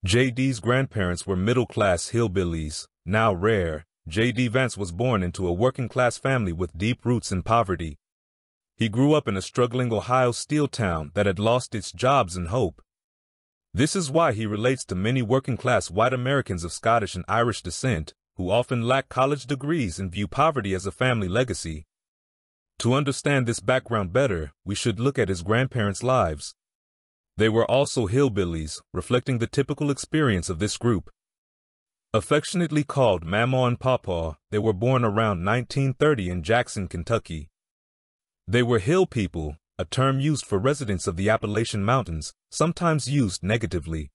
J.D.'s grandparents were middle-class hillbillies, now rare. J.D. Vance was born into a working-class family with deep roots in poverty. He grew up in a struggling Ohio steel town that had lost its jobs and hope. This is why he relates to many working-class white Americans of Scottish and Irish descent, who often lack college degrees and view poverty as a family legacy. To understand this background better, we should look at his grandparents' lives. They were also hillbillies, reflecting the typical experience of this group. Affectionately called Mamaw and Pawpaw, they were born around 1930 in Jackson, Kentucky. They were hill people, a term used for residents of the Appalachian Mountains, sometimes used negatively.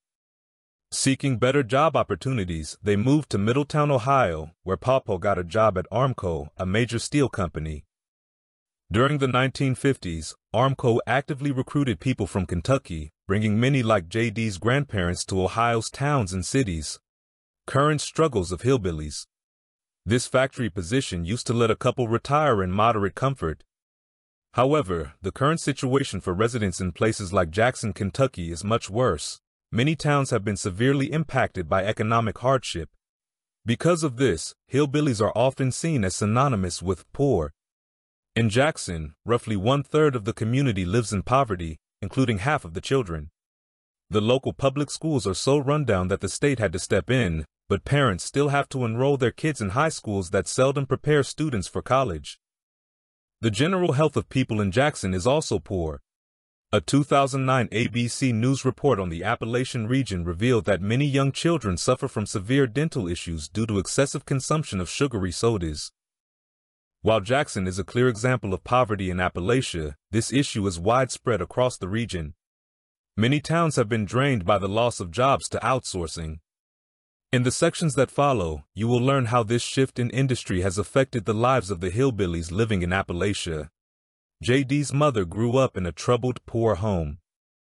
Seeking better job opportunities, they moved to Middletown, Ohio, where Pawpaw got a job at Armco, a major steel company. During the 1950s, Armco actively recruited people from Kentucky, bringing many like J.D.'s grandparents to Ohio's towns and cities. Current struggles of hillbillies. This factory position used to let a couple retire in moderate comfort. However, the current situation for residents in places like Jackson, Kentucky is much worse. Many towns have been severely impacted by economic hardship. Because of this, hillbillies are often seen as synonymous with poor. In Jackson, roughly 1/3 of the community lives in poverty, including half of the children. The local public schools are so run down that the state had to step in, but parents still have to enroll their kids in high schools that seldom prepare students for college. The general health of people in Jackson is also poor. A 2009 ABC News report on the Appalachian region revealed that many young children suffer from severe dental issues due to excessive consumption of sugary sodas. While Jackson is a clear example of poverty in Appalachia, this issue is widespread across the region. Many towns have been drained by the loss of jobs to outsourcing. In the sections that follow, you will learn how this shift in industry has affected the lives of the hillbillies living in Appalachia. J.D.'s mother grew up in a troubled, poor home.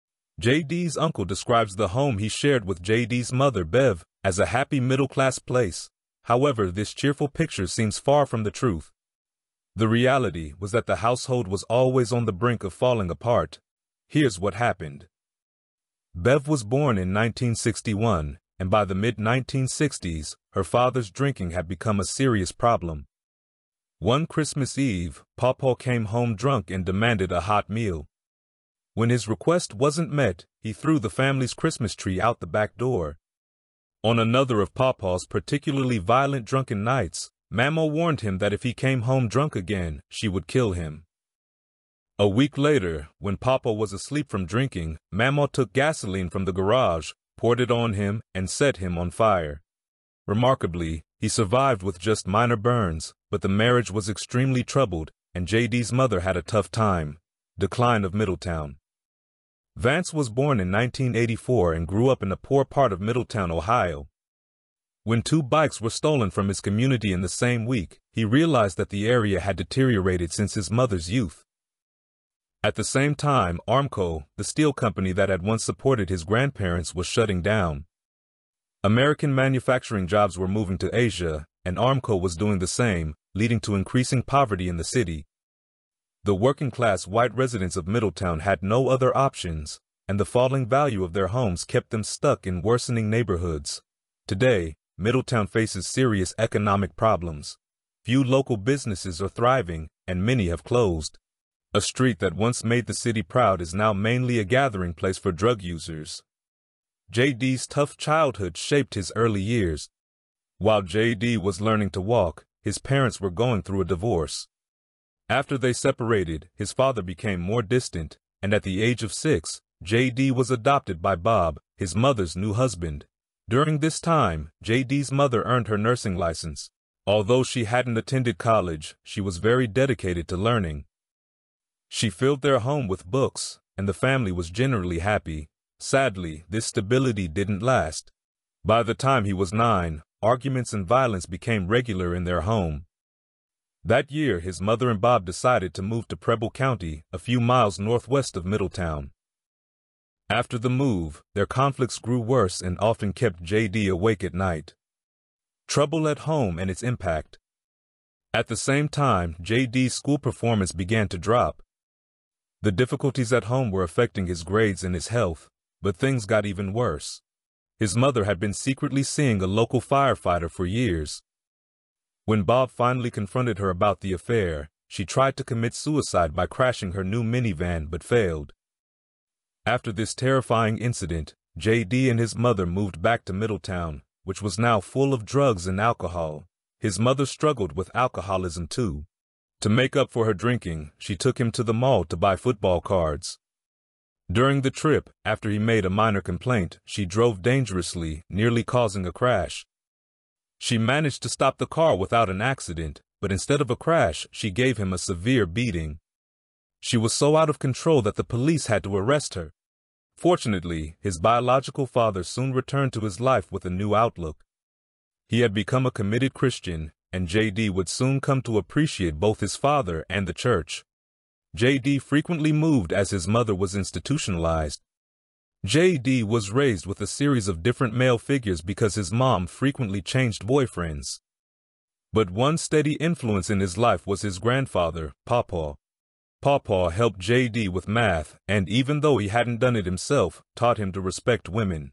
J.D.'s uncle describes the home he shared with J.D.'s mother, Bev, as a happy middle-class place. However, this cheerful picture seems far from the truth. The reality was that the household was always on the brink of falling apart. Here's what happened. Bev was born in 1961, and by the mid-1960s, her father's drinking had become a serious problem. One Christmas Eve, Pawpaw came home drunk and demanded a hot meal. When his request wasn't met, he threw the family's Christmas tree out the back door. On another of Pawpaw's particularly violent drunken nights, Mamaw warned him that if he came home drunk again, she would kill him. A week later, when Pawpaw was asleep from drinking, Mamaw took gasoline from the garage, poured it on him, and set him on fire. Remarkably, he survived with just minor burns, but the marriage was extremely troubled, and J.D.'s mother had a tough time. Decline of Middletown. Vance was born in 1984 and grew up in a poor part of Middletown, Ohio. When 2 bikes were stolen from his community in the same week, he realized that the area had deteriorated since his mother's youth. At the same time, Armco, the steel company that had once supported his grandparents, was shutting down. American manufacturing jobs were moving to Asia, and Armco was doing the same, leading to increasing poverty in the city. The working-class white residents of Middletown had no other options, and the falling value of their homes kept them stuck in worsening neighborhoods. Today, Middletown faces serious economic problems. Few local businesses are thriving, and many have closed. A street that once made the city proud is now mainly a gathering place for drug users. J.D.'s tough childhood shaped his early years. While J.D. was learning to walk, his parents were going through a divorce. After they separated, his father became more distant, and at the age of 6, J.D. was adopted by Bob, his mother's new husband. During this time, J.D.'s mother earned her nursing license. Although she hadn't attended college, she was very dedicated to learning. She filled their home with books, and the family was generally happy. Sadly, this stability didn't last. By the time he was 9, arguments and violence became regular in their home. That year, his mother and Bob decided to move to Preble County, a few miles northwest of Middletown. After the move, their conflicts grew worse and often kept J.D. awake at night. Trouble at home and its impact. At the same time, J.D.'s school performance began to drop. The difficulties at home were affecting his grades and his health, but things got even worse. His mother had been secretly seeing a local firefighter for years. When Bob finally confronted her about the affair, she tried to commit suicide by crashing her new minivan but failed. After this terrifying incident, J.D. and his mother moved back to Middletown, which was now full of drugs and alcohol. His mother struggled with alcoholism too. To make up for her drinking, she took him to the mall to buy football cards. During the trip, after he made a minor complaint, she drove dangerously, nearly causing a crash. She managed to stop the car without an accident, but instead of a crash, she gave him a severe beating. She was so out of control that the police had to arrest her. Fortunately, his biological father soon returned to his life with a new outlook. He had become a committed Christian, and J.D. would soon come to appreciate both his father and the church. J.D. frequently moved as his mother was institutionalized. J.D. was raised with a series of different male figures because his mom frequently changed boyfriends. But one steady influence in his life was his grandfather, Pawpaw. Pawpaw helped J.D. with math, and even though he hadn't done it himself, taught him to respect women.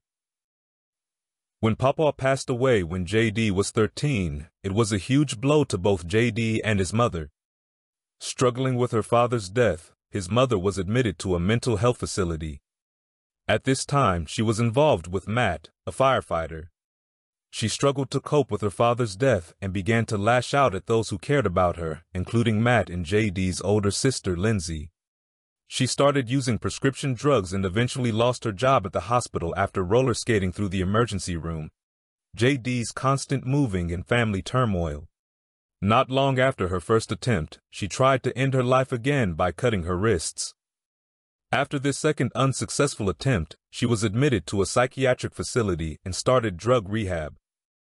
When Pawpaw passed away when J.D. was 13, it was a huge blow to both J.D. and his mother. Struggling with her father's death, his mother was admitted to a mental health facility. At this time, she was involved with Matt, a firefighter. She struggled to cope with her father's death and began to lash out at those who cared about her, including Matt and J.D.'s older sister, Lindsay. She started using prescription drugs and eventually lost her job at the hospital after roller skating through the emergency room. J.D.'s constant moving and family turmoil. Not long after her first attempt, she tried to end her life again by cutting her wrists. After this second unsuccessful attempt, she was admitted to a psychiatric facility and started drug rehab.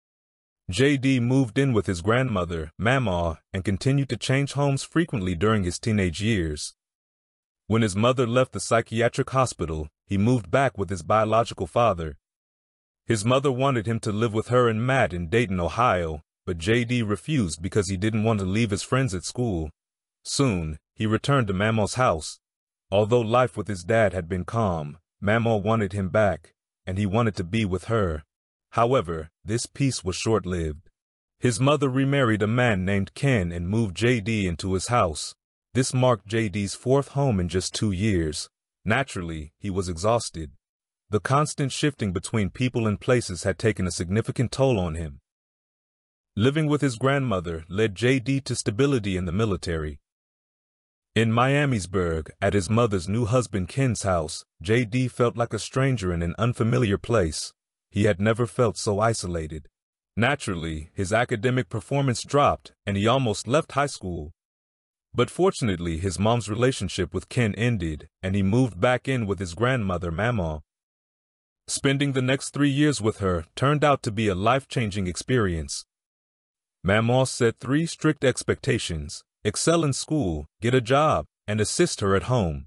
J.D. moved in with his grandmother, Mamaw, and continued to change homes frequently during his teenage years. When his mother left the psychiatric hospital, he moved back with his biological father. His mother wanted him to live with her and Matt in Dayton, Ohio, but J.D. refused because he didn't want to leave his friends at school. Soon, he returned to Mamaw's house. Although life with his dad had been calm, Mamaw wanted him back, and he wanted to be with her. However, this peace was short-lived. His mother remarried a man named Ken and moved J.D. into his house. This marked J.D.'s fourth home in just 2 years. Naturally, he was exhausted. The constant shifting between people and places had taken a significant toll on him. Living with his grandmother led J.D. to stability in the military. In Miamisburg, at his mother's new husband Ken's house, J.D. felt like a stranger in an unfamiliar place. He had never felt so isolated. Naturally, his academic performance dropped, and he almost left high school. But fortunately, his mom's relationship with Ken ended, and he moved back in with his grandmother, Mamaw. Spending the next 3 years with her turned out to be a life-changing experience. Mamaw set 3 strict expectations: excel in school, get a job, and assist her at home.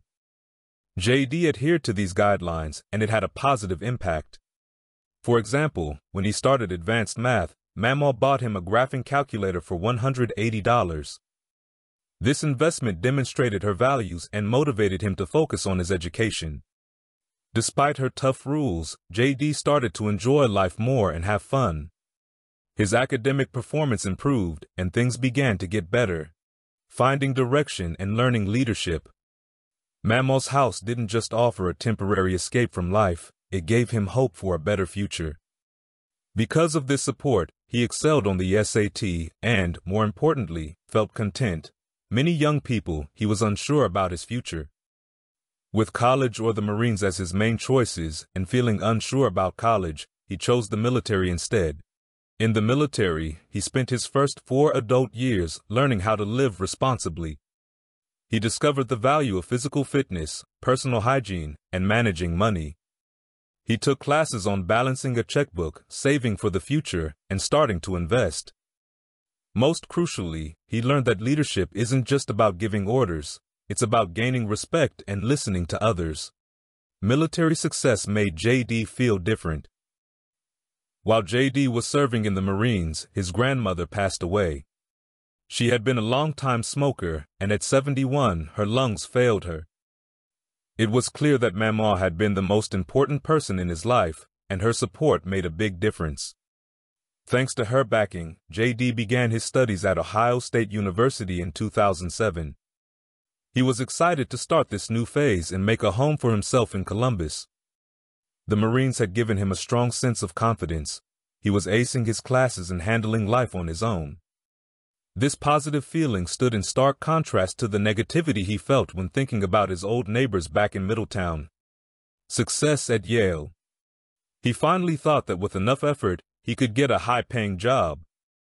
J.D. adhered to these guidelines, and it had a positive impact. For example, when he started advanced math, Mamaw bought him a graphing calculator for $180. This investment demonstrated her values and motivated him to focus on his education. Despite her tough rules, J.D. started to enjoy life more and have fun. His academic performance improved, and things began to get better. Finding direction and learning leadership. Mamaw's house didn't just offer a temporary escape from life, it gave him hope for a better future. Because of this support, he excelled on the SAT and, more importantly, felt content. Many young people, he was unsure about his future. With college or the Marines as his main choices, and feeling unsure about college, he chose the military instead. In the military, he spent his first 4 adult years learning how to live responsibly. He discovered the value of physical fitness, personal hygiene, and managing money. He took classes on balancing a checkbook, saving for the future, and starting to invest. Most crucially, he learned that leadership isn't just about giving orders, it's about gaining respect and listening to others. Military success made J.D. feel different. While J.D. was serving in the Marines, his grandmother passed away. She had been a long-time smoker, and at 71, her lungs failed her. It was clear that Mamaw had been the most important person in his life, and her support made a big difference. Thanks to her backing, J.D. began his studies at Ohio State University in 2007. He was excited to start this new phase and make a home for himself in Columbus. The Marines had given him a strong sense of confidence. He was acing his classes and handling life on his own. This positive feeling stood in stark contrast to the negativity he felt when thinking about his old neighbors back in Middletown. Success at Yale. He finally thought that with enough effort, he could get a high-paying job.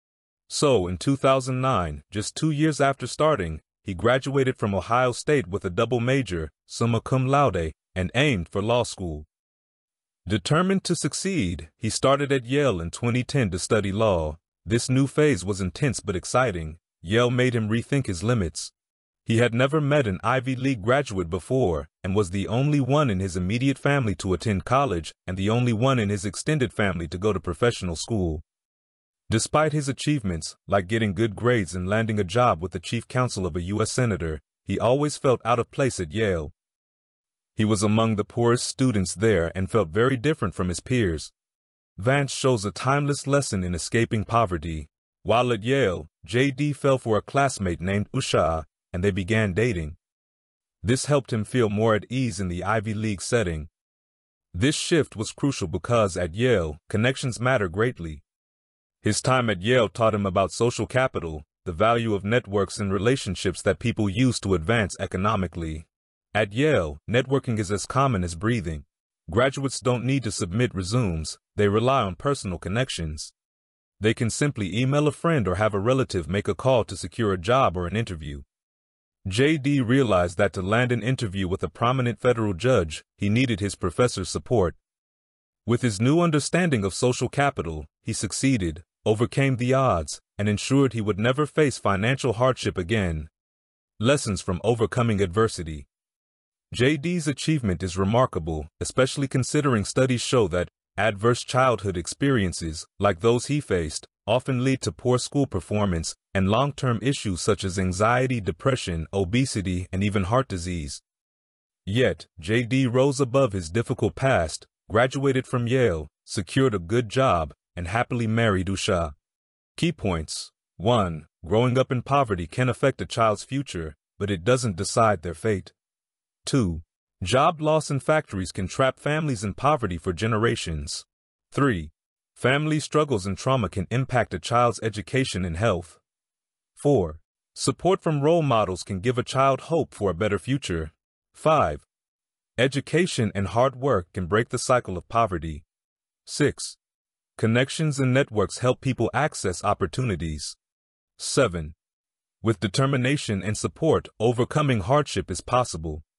So, in 2009, just 2 years after starting, he graduated from Ohio State with a double major, summa cum laude, and aimed for law school. Determined to succeed, he started at Yale in 2010 to study law. This new phase was intense but exciting. Yale made him rethink his limits. He had never met an Ivy League graduate before, and was the only one in his immediate family to attend college and the only one in his extended family to go to professional school. Despite his achievements, like getting good grades and landing a job with the chief counsel of a U.S. senator, he always felt out of place at Yale. He was among the poorest students there and felt very different from his peers. Vance shows a timeless lesson in escaping poverty. While at Yale, J.D. fell for a classmate named Usha, and they began dating. This helped him feel more at ease in the Ivy League setting. This shift was crucial because at Yale, connections matter greatly. His time at Yale taught him about social capital, the value of networks and relationships that people use to advance economically. At Yale, networking is as common as breathing. Graduates don't need to submit resumes, they rely on personal connections. They can simply email a friend or have a relative make a call to secure a job or an interview. J.D. realized that to land an interview with a prominent federal judge, he needed his professor's support. With his new understanding of social capital, he succeeded, overcame the odds, and ensured he would never face financial hardship again. Lessons from overcoming adversity. J.D.'s achievement is remarkable, especially considering studies show that adverse childhood experiences, like those he faced, often lead to poor school performance and long-term issues such as anxiety, depression, obesity, and even heart disease. Yet, J.D. rose above his difficult past, graduated from Yale, secured a good job, and happily married Usha. Key points. 1. Growing up in poverty can affect a child's future, but it doesn't decide their fate. 2. Job loss in factories can trap families in poverty for generations. 3. Family struggles and trauma can impact a child's education and health. 4. Support from role models can give a child hope for a better future. 5. Education and hard work can break the cycle of poverty. 6. Connections and networks help people access opportunities. 7. With determination and support, overcoming hardship is possible.